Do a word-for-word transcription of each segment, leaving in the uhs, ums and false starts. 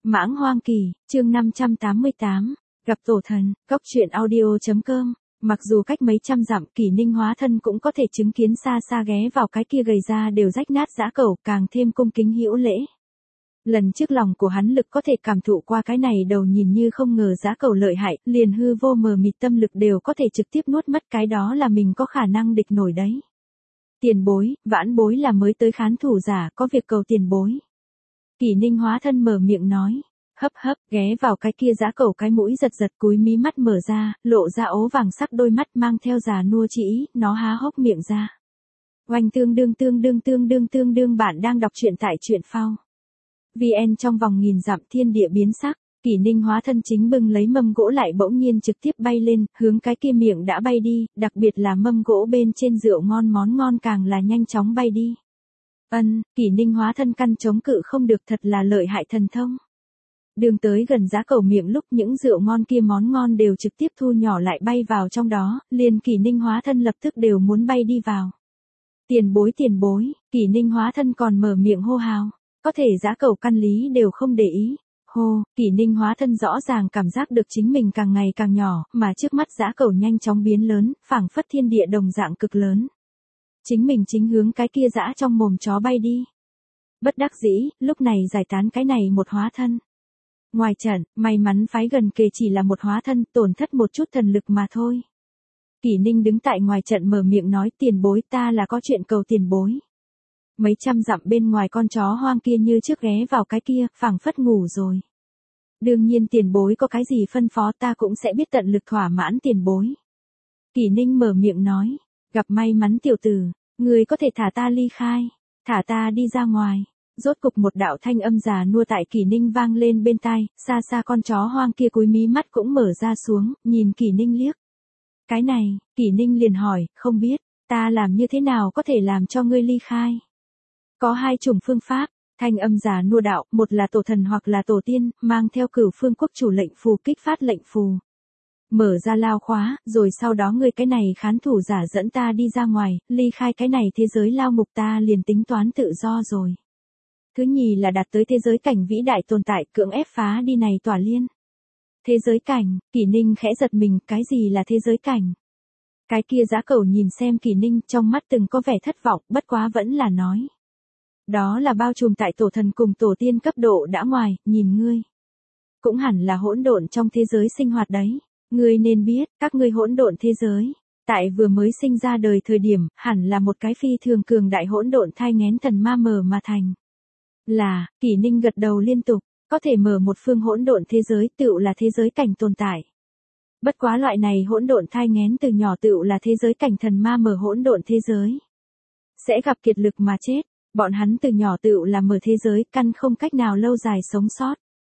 Mãng Hoang Kỳ, chương năm trăm tám mươi tám, gặp tổ thần, cốc truyện audio.com. Mặc dù cách mấy trăm dặm, Kỷ Ninh hóa thân cũng có thể chứng kiến xa xa ghé vào cái kia gầy ra đều rách nát dã cẩu, càng thêm cung kính hữu lễ. Lần trước lòng của hắn lực có thể cảm thụ qua cái này đầu nhìn như không ngờ dã cẩu lợi hại, liền hư vô mờ mịt tâm lực đều có thể trực tiếp nuốt mất, cái đó là mình có khả năng địch nổi đấy. Tiền bối, vãn bối là mới tới khán thủ giả, có việc cầu tiền bối. Kỷ Ninh hóa thân mở miệng nói, hấp hấp, ghé vào cái kia dã cẩu cái mũi giật giật cúi mí mắt mở ra, lộ ra ố vàng sắc đôi mắt mang theo già nua chỉ ý, nó há hốc miệng ra. Oanh tương đương tương đương tương đương tương đương bạn đang đọc truyện tại truyện phao. vê en trong vòng nghìn dặm thiên địa biến sắc, Kỷ Ninh hóa thân chính bưng lấy mâm gỗ lại bỗng nhiên trực tiếp bay lên, hướng cái kia miệng đã bay đi, đặc biệt là mâm gỗ bên trên rượu ngon món ngon càng là nhanh chóng bay đi. Ân, Kỷ Ninh hóa thân căn chống cự không được, thật là lợi hại thần thông. Đường tới gần dã cẩu miệng lúc những rượu ngon kia món ngon đều trực tiếp thu nhỏ lại bay vào trong đó, liền Kỷ Ninh hóa thân lập tức đều muốn bay đi vào. Tiền bối tiền bối, Kỷ Ninh hóa thân còn mở miệng hô hào, có thể dã cẩu căn lý đều không để ý. Hô, Kỷ Ninh hóa thân rõ ràng cảm giác được chính mình càng ngày càng nhỏ, mà trước mắt dã cẩu nhanh chóng biến lớn, phảng phất thiên địa đồng dạng cực lớn. Chính mình chính hướng cái kia dã trong mồm chó bay đi. Bất đắc dĩ, lúc này giải tán cái này một hóa thân. Ngoài trận, may mắn phái gần kề chỉ là một hóa thân, tổn thất một chút thần lực mà thôi. Kỷ Ninh đứng tại ngoài trận mở miệng nói, tiền bối, ta là có chuyện cầu tiền bối. Mấy trăm dặm bên ngoài con chó hoang kia như trước ghé vào cái kia, phảng phất ngủ rồi. Đương nhiên tiền bối có cái gì phân phó ta cũng sẽ biết tận lực thỏa mãn tiền bối. Kỷ Ninh mở miệng nói, gặp may mắn tiểu tử, người có thể thả ta ly khai, thả ta đi ra ngoài. Rốt cục một đạo thanh âm già nua tại Kỷ Ninh vang lên bên tai, xa xa con chó hoang kia cúi mí mắt cũng mở ra xuống, nhìn Kỷ Ninh liếc. Cái này, Kỷ Ninh liền hỏi, không biết, ta làm như thế nào có thể làm cho ngươi ly khai? Có hai chủng phương pháp, thanh âm già nua đạo, một là tổ thần hoặc là tổ tiên, mang theo cửu phương quốc chủ lệnh phù kích phát lệnh phù. Mở ra lao khóa, rồi sau đó ngươi cái này khán thủ giả dẫn ta đi ra ngoài, ly khai cái này thế giới lao ngục, ta liền tính toán tự do rồi. Thứ nhì là đạt tới thế giới cảnh vĩ đại tồn tại, cưỡng ép phá đi này tỏa liên. Thế giới cảnh, Kỷ Ninh khẽ giật mình, cái gì là thế giới cảnh? Cái kia dã cẩu nhìn xem Kỷ Ninh, trong mắt từng có vẻ thất vọng, bất quá vẫn là nói. Đó là bao trùm tại tổ thần cùng tổ tiên cấp độ đã ngoài, nhìn ngươi. Cũng hẳn là hỗn độn trong thế giới sinh hoạt đấy. Ngươi nên biết, các ngươi hỗn độn thế giới, tại vừa mới sinh ra đời thời điểm, hẳn là một cái phi thường cường đại hỗn độn thai nghén thần ma mờ mà thành. Là, Kỷ Ninh gật đầu liên tục, có thể mở một phương hỗn độn thế giới, tựu là thế giới cảnh tồn tại. Bất quá loại này hỗn độn thai nghén từ nhỏ tựu là thế giới cảnh thần ma mở hỗn độn thế giới. Sẽ gặp kiệt lực mà chết, bọn hắn từ nhỏ tựu là mở thế giới, căn không cách nào lâu dài sống sót.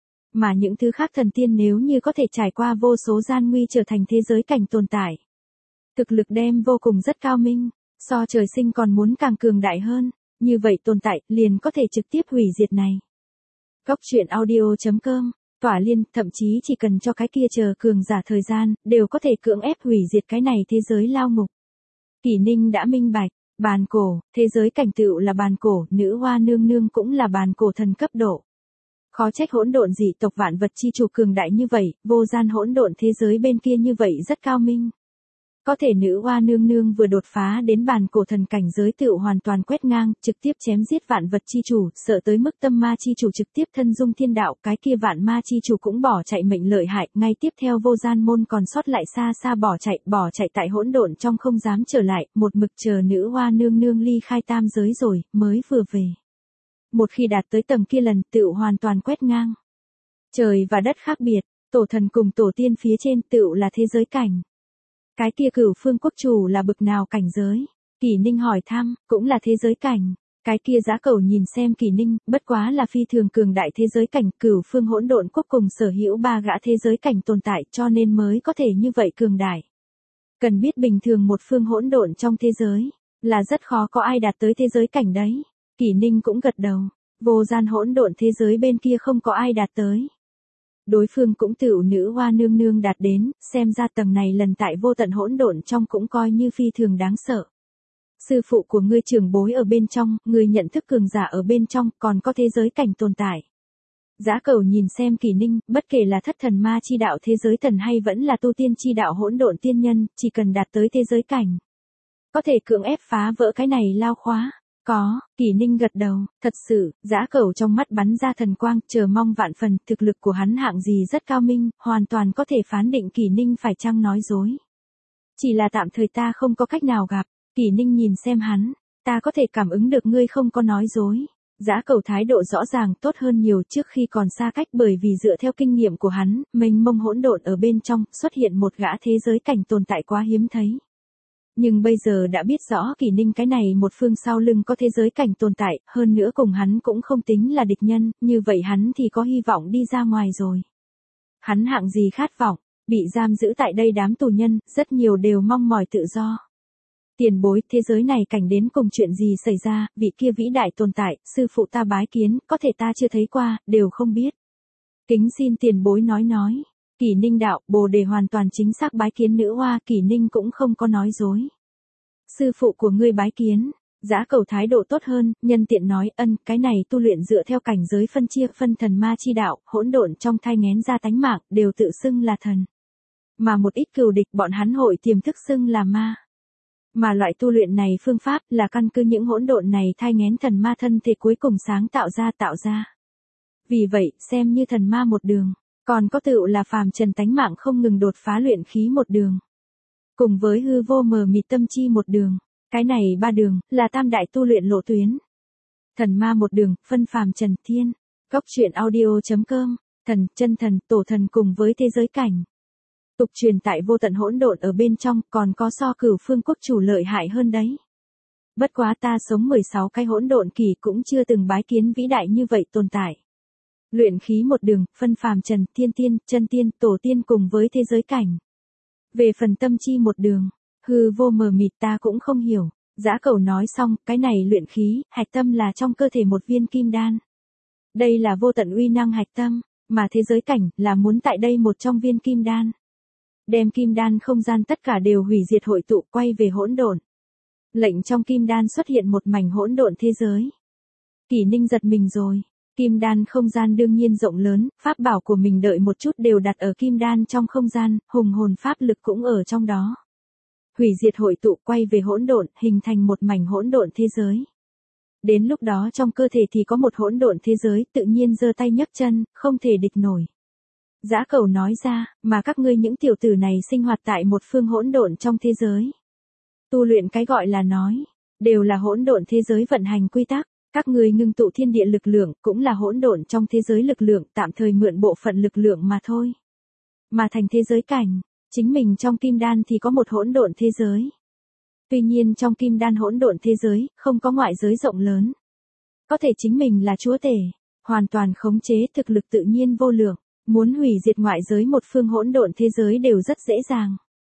Mà những thứ khác thần tiên nếu như có thể trải qua vô số gian nguy trở thành thế giới cảnh tồn tại. Thực lực đem vô cùng rất cao minh, so trời sinh còn muốn càng cường đại hơn. Như vậy tồn tại, liền có thể trực tiếp hủy diệt này. Cốc truyện audio.com, tỏa liên, thậm chí chỉ cần cho cái kia chờ cường giả thời gian, đều có thể cưỡng ép hủy diệt cái này thế giới lao ngục. Kỷ Ninh đã minh bạch, bàn cổ, thế giới cảnh tựu là bàn cổ, nữ hoa nương nương cũng là bàn cổ thần cấp độ. Khó trách hỗn độn dị tộc vạn vật chi chủ cường đại như vậy, vô gian hỗn độn thế giới bên kia như vậy rất cao minh. Có thể nữ hoa nương nương vừa đột phá đến bàn cổ thần cảnh giới tựu hoàn toàn quét ngang, trực tiếp chém giết vạn vật chi chủ, sợ tới mức tâm ma chi chủ trực tiếp thân dung thiên đạo, cái kia vạn ma chi chủ cũng bỏ chạy mệnh lợi hại, ngay tiếp theo vô gian môn còn sót lại xa xa bỏ chạy, bỏ chạy tại hỗn độn trong không dám trở lại, một mực chờ nữ hoa nương nương ly khai tam giới rồi, mới vừa về. Một khi đạt tới tầng kia lần tựu hoàn toàn quét ngang. Trời và đất khác biệt, tổ thần cùng tổ tiên phía trên tựu là thế giới cảnh. Cái kia cửu phương quốc chủ là bực nào cảnh giới? Kỷ Ninh hỏi thăm, cũng là thế giới cảnh. Cái kia dã cẩu nhìn xem Kỷ Ninh, bất quá là phi thường cường đại thế giới cảnh, cửu phương hỗn độn quốc cùng sở hữu ba gã thế giới cảnh tồn tại, cho nên mới có thể như vậy cường đại. Cần biết bình thường một phương hỗn độn trong thế giới, là rất khó có ai đạt tới thế giới cảnh đấy. Kỷ Ninh cũng gật đầu, vô gian hỗn độn thế giới bên kia không có ai đạt tới. Đối phương cũng tựu nữ hoa nương nương đạt đến, xem ra tầng này lần tại vô tận hỗn độn trong cũng coi như phi thường đáng sợ. Sư phụ của ngươi trưởng bối ở bên trong, ngươi nhận thức cường giả ở bên trong, còn có thế giới cảnh tồn tại. Dã Cẩu nhìn xem Kỷ Ninh, bất kể là thất thần ma chi đạo thế giới thần hay vẫn là tu tiên chi đạo hỗn độn tiên nhân, chỉ cần đạt tới thế giới cảnh, có thể cưỡng ép phá vỡ cái này lao khóa. Có, Kỷ Ninh gật đầu, thật sự, Dã Cẩu trong mắt bắn ra thần quang, chờ mong vạn phần, thực lực của hắn hạng gì rất cao minh, hoàn toàn có thể phán định Kỷ Ninh phải chăng nói dối. Chỉ là tạm thời ta không có cách nào gặp. Kỷ Ninh nhìn xem hắn, ta có thể cảm ứng được ngươi không có nói dối. Dã Cẩu thái độ rõ ràng tốt hơn nhiều trước khi còn xa cách, bởi vì dựa theo kinh nghiệm của hắn, mênh mông hỗn độn ở bên trong, xuất hiện một gã thế giới cảnh tồn tại quá hiếm thấy. Nhưng bây giờ đã biết rõ Kỷ Ninh cái này một phương sau lưng có thế giới cảnh tồn tại, hơn nữa cùng hắn cũng không tính là địch nhân, như vậy hắn thì có hy vọng đi ra ngoài rồi. Hắn hạng gì khát vọng, bị giam giữ tại đây đám tù nhân, rất nhiều đều mong mỏi tự do. Tiền bối, thế giới này cảnh đến cùng chuyện gì xảy ra, vị kia vĩ đại tồn tại, sư phụ ta bái kiến, có thể ta chưa thấy qua, đều không biết. Kính xin tiền bối nói nói. Kỷ Ninh đạo, Bồ Đề hoàn toàn chính xác bái kiến nữ hoa, Kỷ Ninh cũng không có nói dối. Sư phụ của ngươi bái kiến. Dã Cẩu thái độ tốt hơn, nhân tiện nói, ân, cái này tu luyện dựa theo cảnh giới phân chia, phân thần ma chi đạo, hỗn độn trong thai nghén ra tánh mạng, đều tự xưng là thần. Mà một ít cừu địch bọn hắn hội tiềm thức xưng là ma. Mà loại tu luyện này phương pháp là căn cứ những hỗn độn này thai nghén thần ma thân thể cuối cùng sáng tạo ra tạo ra. Vì vậy, xem như thần ma một đường, còn có tựu là phàm trần tánh mạng không ngừng đột phá luyện khí một đường. Cùng với hư vô mờ mịt tâm chi một đường, cái này ba đường, là tam đại tu luyện lộ tuyến. Thần ma một đường, phân phàm trần thiên, góc truyện audio chấm com, thần, chân thần, tổ thần cùng với thế giới cảnh. Tục truyền tại vô tận hỗn độn ở bên trong, còn có so cửu phương quốc chủ lợi hại hơn đấy. Bất quá ta sống mười sáu cái hỗn độn kỳ cũng chưa từng bái kiến vĩ đại như vậy tồn tại. Luyện khí một đường, phân phàm trần, thiên tiên, chân tiên, tổ tiên cùng với thế giới cảnh. Về phần tâm chi một đường, hư vô mờ mịt ta cũng không hiểu. Dã Cẩu nói xong, cái này luyện khí, hạch tâm là trong cơ thể một viên kim đan. Đây là vô tận uy năng hạch tâm, mà thế giới cảnh là muốn tại đây một trong viên kim đan. Đem kim đan không gian tất cả đều hủy diệt hội tụ quay về hỗn độn. Lệnh trong kim đan xuất hiện một mảnh hỗn độn thế giới. Kỷ Ninh giật mình rồi. Kim đan không gian đương nhiên rộng lớn, pháp bảo của mình đợi một chút đều đặt ở kim đan trong không gian, hùng hồn pháp lực cũng ở trong đó. Hủy diệt hội tụ quay về hỗn độn, hình thành một mảnh hỗn độn thế giới. Đến lúc đó trong cơ thể thì có một hỗn độn thế giới, tự nhiên giơ tay nhấc chân, không thể địch nổi. Dã Cẩu nói ra, mà các ngươi những tiểu tử này sinh hoạt tại một phương hỗn độn trong thế giới. Tu luyện cái gọi là nói, đều là hỗn độn thế giới vận hành quy tắc. Các ngươi ngưng tụ thiên địa lực lượng cũng là hỗn độn trong thế giới lực lượng, tạm thời mượn bộ phận lực lượng mà thôi. Mà thành thế giới cảnh, chính mình trong kim đan thì có một hỗn độn thế giới. Tuy nhiên trong kim đan hỗn độn thế giới, không có ngoại giới rộng lớn. Có thể chính mình là chúa tể, hoàn toàn khống chế thực lực tự nhiên vô lượng, muốn hủy diệt ngoại giới một phương hỗn độn thế giới đều rất dễ dàng.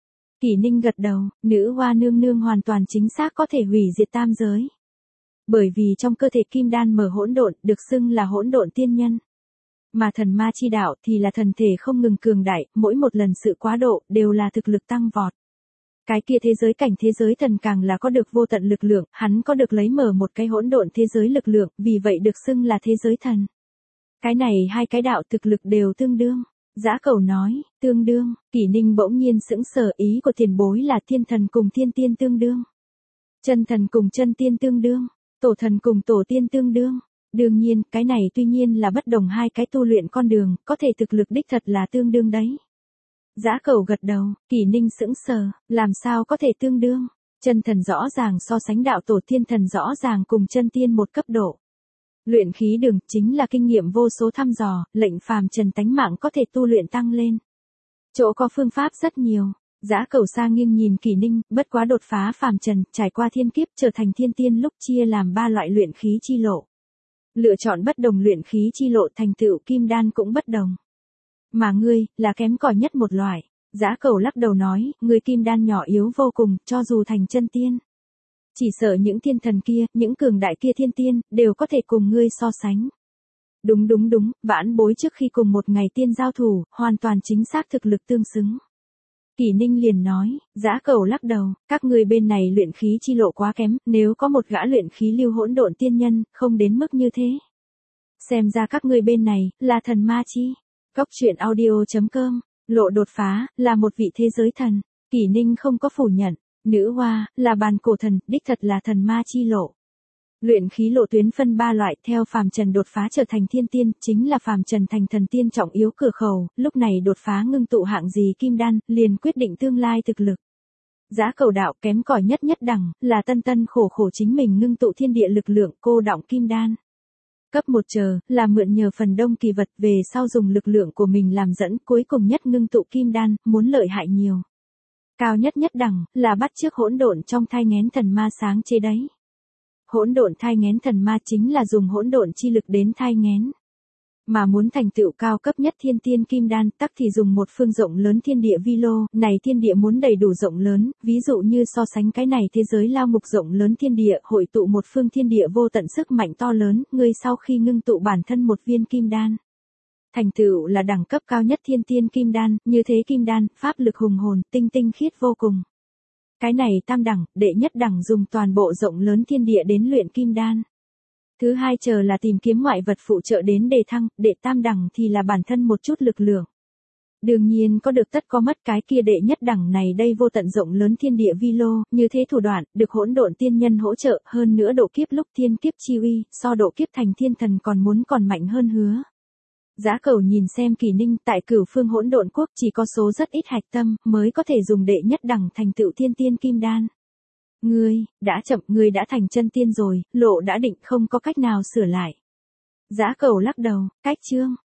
Kỷ Ninh gật đầu, nữ hoa nương nương hoàn toàn chính xác có thể hủy diệt tam giới. Bởi vì trong cơ thể kim đan mở hỗn độn, được xưng là hỗn độn tiên nhân. Mà thần ma chi đạo thì là thần thể không ngừng cường đại, mỗi một lần sự quá độ đều là thực lực tăng vọt. Cái kia thế giới cảnh thế giới thần càng là có được vô tận lực lượng, hắn có được lấy mở một cái hỗn độn thế giới lực lượng, vì vậy được xưng là thế giới thần. Cái này hai cái đạo thực lực đều tương đương. Dã Cẩu nói, tương đương, Kỷ Ninh bỗng nhiên sững sờ, ý của tiền bối là thiên thần cùng thiên tiên tương đương. Chân thần cùng chân tiên tương đương. Tổ thần cùng tổ tiên tương đương. Đương nhiên, cái này tuy nhiên là bất đồng hai cái tu luyện con đường, có thể thực lực đích thật là tương đương đấy. Dã Cẩu gật đầu, Kỷ Ninh sững sờ, làm sao có thể tương đương? Chân thần rõ ràng so sánh đạo tổ, thiên thần rõ ràng cùng chân tiên một cấp độ. Luyện khí đường chính là kinh nghiệm vô số thăm dò, lệnh phàm trần tánh mạng có thể tu luyện tăng lên. Chỗ có phương pháp rất nhiều. Dã Cẩu sang nghiêng nhìn Kỷ Ninh, bất quá đột phá phàm trần, trải qua thiên kiếp trở thành thiên tiên lúc chia làm ba loại luyện khí chi lộ. Lựa chọn bất đồng luyện khí chi lộ, thành tựu kim đan cũng bất đồng. Mà ngươi, là kém cỏi nhất một loại. Dã Cẩu lắc đầu nói, ngươi kim đan nhỏ yếu vô cùng, cho dù thành chân tiên. Chỉ sợ những thiên thần kia, những cường đại kia thiên tiên, đều có thể cùng ngươi so sánh. Đúng đúng đúng, vãn bối trước khi cùng một ngày tiên giao thủ, hoàn toàn chính xác thực lực tương xứng. Kỷ Ninh liền nói, Dã Cẩu lắc đầu, các ngươi bên này luyện khí chi lộ quá kém, nếu có một gã luyện khí lưu hỗn độn tiên nhân, không đến mức như thế. Xem ra các ngươi bên này, là thần ma chi. Cốc truyện audio.com, lộ đột phá, là một vị thế giới thần. Kỷ Ninh không có phủ nhận, nữ hoa, là bàn cổ thần, đích thật là thần ma chi lộ. Luyện khí lộ tuyến phân ba loại, theo phàm trần đột phá trở thành thiên tiên, chính là phàm trần thành thần tiên trọng yếu cửa khẩu, lúc này đột phá ngưng tụ hạng gì kim đan, liền quyết định tương lai thực lực. Giá cầu đạo kém cỏi nhất nhất đẳng, là tân tân khổ khổ chính mình ngưng tụ thiên địa lực lượng cô đọng kim đan. Cấp một chờ, là mượn nhờ phần đông kỳ vật về sau dùng lực lượng của mình làm dẫn, cuối cùng nhất ngưng tụ kim đan, muốn lợi hại nhiều. Cao nhất nhất đẳng, là bắt chước hỗn độn trong thai nghén thần ma sáng chế đấy. Hỗn độn thai nghén thần ma chính là dùng hỗn độn chi lực đến thai nghén. Mà muốn thành tựu cao cấp nhất thiên tiên kim đan, tắc thì dùng một phương rộng lớn thiên địa vi lô, này thiên địa muốn đầy đủ rộng lớn, ví dụ như so sánh cái này thế giới lao mục rộng lớn thiên địa, hội tụ một phương thiên địa vô tận sức mạnh to lớn, ngươi sau khi ngưng tụ bản thân một viên kim đan. Thành tựu là đẳng cấp cao nhất thiên tiên kim đan, như thế kim đan, pháp lực hùng hồn, tinh tinh khiết vô cùng. Cái này tam đẳng, đệ nhất đẳng dùng toàn bộ rộng lớn thiên địa đến luyện kim đan. Thứ hai chờ là tìm kiếm ngoại vật phụ trợ đến đề thăng, đệ tam đẳng thì là bản thân một chút lực lượng. Đương nhiên có được tất có mất, cái kia đệ nhất đẳng này đây vô tận rộng lớn thiên địa vi lô, như thế thủ đoạn, được hỗn độn tiên nhân hỗ trợ, hơn nữa độ kiếp lúc thiên kiếp chi uy, so độ kiếp thành thiên thần còn muốn còn mạnh hơn hứa. Giá cầu nhìn xem Kỷ Ninh, tại cửu phương hỗn độn quốc chỉ có số rất ít hạch tâm, mới có thể dùng đệ nhất đẳng thành tựu thiên tiên kim đan. Ngươi, đã chậm, ngươi đã thành chân tiên rồi, lộ đã định không có cách nào sửa lại. Giá cầu lắc đầu, cách chương.